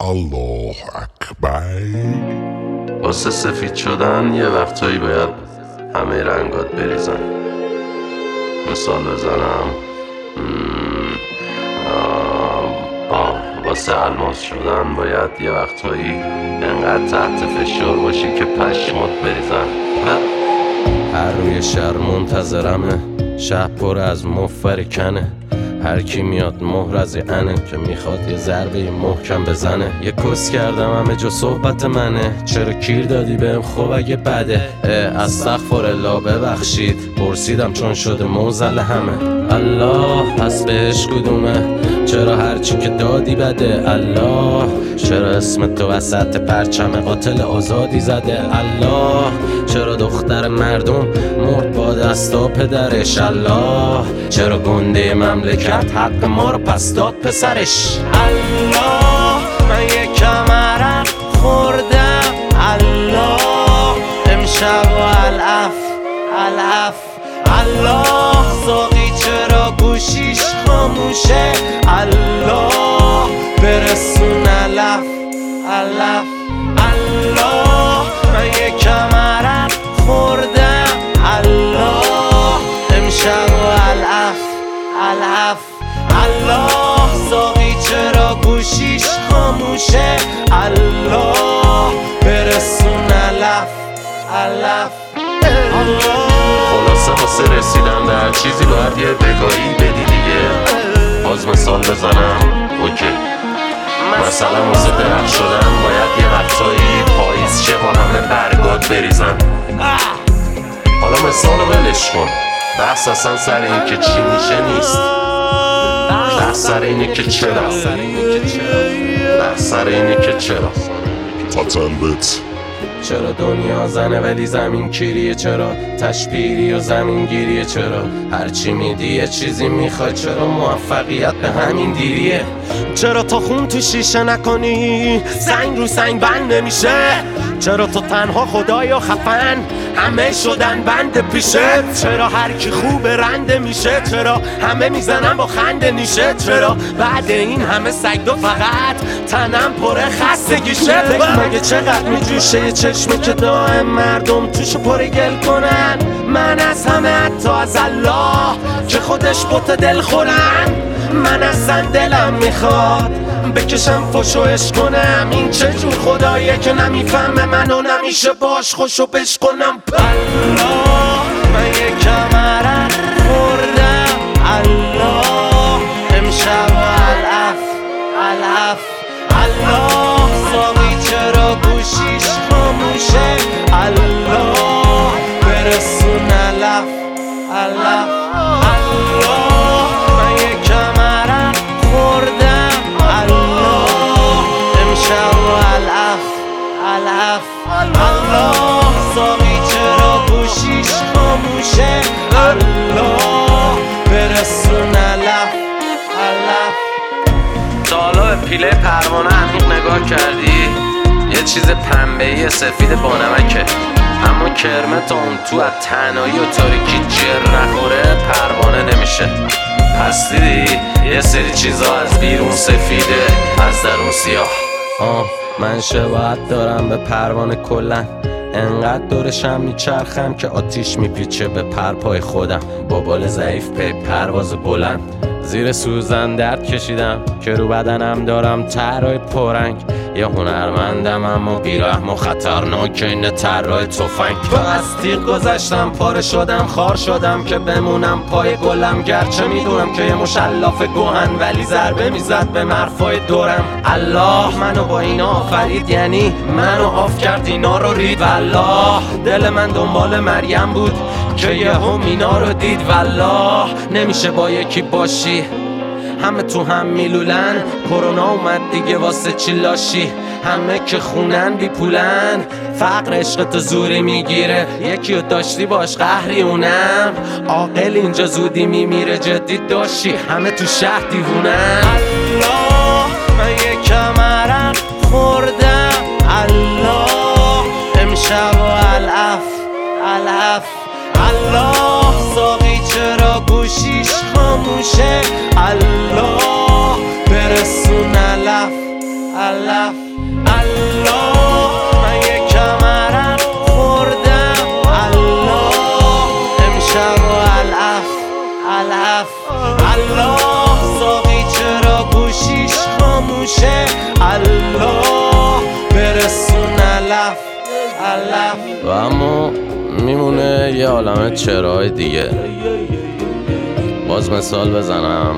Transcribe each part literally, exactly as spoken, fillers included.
الله اکبر. واسه سفید شدن یه وقتایی باید همه رنگات بریزن. مثال بزنم آه, آه. واسه الماس شدن باید یه وقتایی انقدر تحت فشار باشی که پشمات بریزن. هر روی شهر منتظرمه، شهر پر از مفر کنه. هر کی میاد مهر از انه که میخواد یه ضربه محکم بزنه. یه کس کردم همه جا صحبت منه، چرا کیر دادی بهم خب اگه بده. استغفرالله ببخشید پرسیدم چون شده موزل همه. الله پس بهش کدومه؟ چرا هرچی که دادی بده؟ الله چرا اسم تو وسط پرچم قاتل آزادی زده؟ الله چرا دختر مردم مرد با دستا پدرش؟ الله چرا گنده مملکت حق ما رو پس داد پسرش؟ الله من یکم عرق خوردم. الله امشب و العف العف. الله ساقی چرا گوشیش خاموشه؟ الله برسون علف علف. الله من یکم عرق خوردم. الله امشب و العف العف. الله ساقی چرا گوشیش خاموشه؟ الله برسون علف علف. خلاصه واسه رسیدن به هر چیزی باید یه بگاهی بدی دیگه. باز مثال بزنم اوکی. مثلا واسه درخت شدن باید یه وقتایی پاییز شه با همه برگات بریزن. حالا مثال رو ولش کن، بحث اصلا سر این که چی میشه نیست، بحث سر اینه که چرا، بحث سر اینه که چرا. تاتنبت چرا دنیا زنه ولی زمین کیریه؟ چرا تشبیری و زمین گیریه؟ چرا هرچی میدی یه چیزی میخوای؟ چرا موفقیت به همین دیریه؟ چرا تو خون تو شیشه نکنی سنگ رو سنگ بند نمیشه؟ چرا تو تنها خدای و خفن همه شدن بند پیشه؟ چرا هر کی خوب رنده میشه؟ چرا همه میزنن با خنده نیشه؟ چرا بعد این همه سگدو فقط تنم پره خستگیشه؟ مگه چقدر میجوشه یه چشمه که دائم مردم توشو پره گل کنن؟ من از همه حتی از الله که خودش بوت دل خورن. من اصلا دلم میخواد بکشم فشوش کنم. این چه جور خداییه که نمیفهمه منو نمیشه باش خوشو بش کنم؟ الله من یکم عرق خوردم. الله امشب و العف العف. الله ساقی چرا گوشیش خاموشه؟ الله برسون علف علف. الله من یکم عرق خوردم. الله امشب و العف العف. الله ساقی چرا گوشیش خاموشه؟ الله برسون علف علف. تا حالا به پیله پروانه عمیق نگاه کردی؟ یه چیز پنبه‌ای سفید با نمکه، اما کرمه تا اون تو از تنهایی و تاریکی جر نخوره پروانه نمیشه. پس دیدی یه سری چیزا از بیرون سفیده از درون سیاه. آه من شباهت دارم به پروانه کلن، انقدر دورشم میچرخم که آتیش میپیچه به پرپای خودم. با بال ضعیف پی پرواز بلند زیر سوزن درد کشیدم که رو بدنم دارم طرای پرنگ. یه هنرمندم اما بیرحم و خطرناک این طرای تفنگ. تو از تیغ گذشتم پاره شدم خار شدم که بمونم پای گلم. گرچه میدونم که یه مشلاف گوهن ولی ضربه میزد به مرفای دورم. الله منو با اینا آفرید یعنی منو آف کرد اینا رو رید. والله دل من دنبال مریم بود که یهو مینا رو دید. والله نمیشه با یکی باشی همه تو هم میلولن. کرونا اومد دیگه واسه چی لاشی؟ همه که خونن بی پولن. فقر عشقتو زوری میگیره، یکی رو داشتی باش قهری اونم. عاقل اینجا زودی میمیره جدی داشتی همه تو شهر دیوونن. الله من یکم عرق خوردم. الله امشب و العف العف. الله ساقی چرا گوشیش خاموشه؟ الله برسون علف علف. علف الله من یکم عرق خوردم الله امشب و علف علف الله ساقی چرا گوشیش خاموشه الله برسون علف علف و اما میمونه یه عالمه چراهای دیگه. باز مثال بزنم،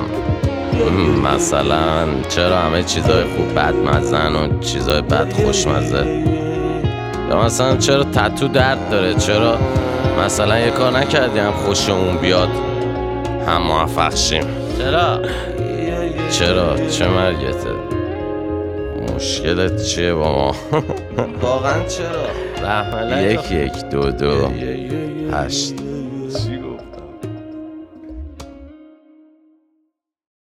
مثلا چرا همه چیزای خوب بد مزن و چیزای بد خوشمزه، یا مثلا چرا تتو درد داره، چرا مثلا یه کار نکردی هم خوشمون بیاد هم موفق شیم، چرا چرا چه مرگته، مشکلت چیه با ما؟ واقعا چرا؟ یک یک دو دو هشت